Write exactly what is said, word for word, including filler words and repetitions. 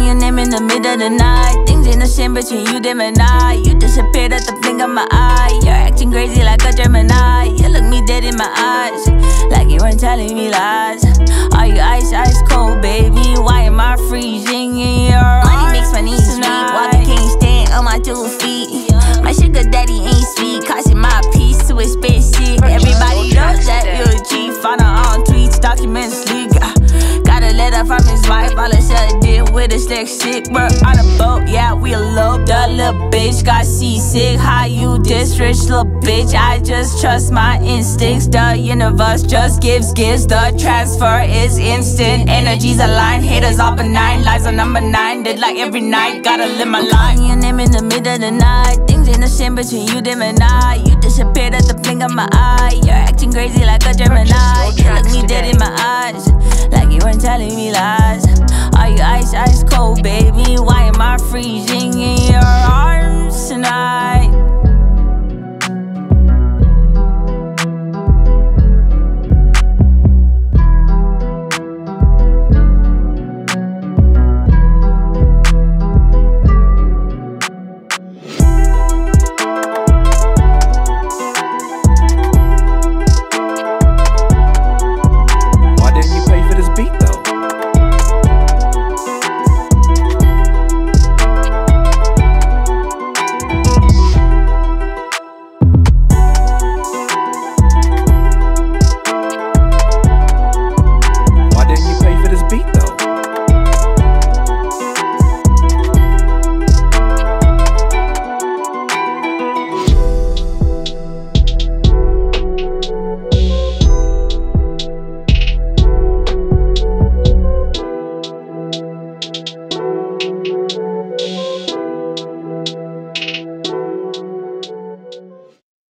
Calling your name in the middle of the night. Things in the same between you, them and I. You disappeared at the blink of my eye. You're acting crazy like a Gemini. You look me dead in my eyes, like you weren't telling me lies. Are you ice, ice cold, baby? Why am I freezing in your arms? Money makes my knees weak, walking can't stand on my two feet. My sugar daddy ain't sweet, costing my piece too expensive. Everybody knows that you a cheat. Found her on tweets, documents leak. Got a letter from his wife, all I said did with a slick sick. We're on a boat, yeah, we eloped. The little bitch got seasick. How you this rich little bitch? I just trust my instincts. The universe just gives gifts. The transfer is instant. Energies align, haters all benign. Lives on number nine, did like every night. Gotta live my life. Calling your name in the middle of the night. Things in the same between you, them and I. You disappeared at the blink of my eye. You're acting crazy like a Gemini. You look me dead in my eyes, like you weren't telling me lies. Are you ice, ice cold, baby? Why am I freezing in your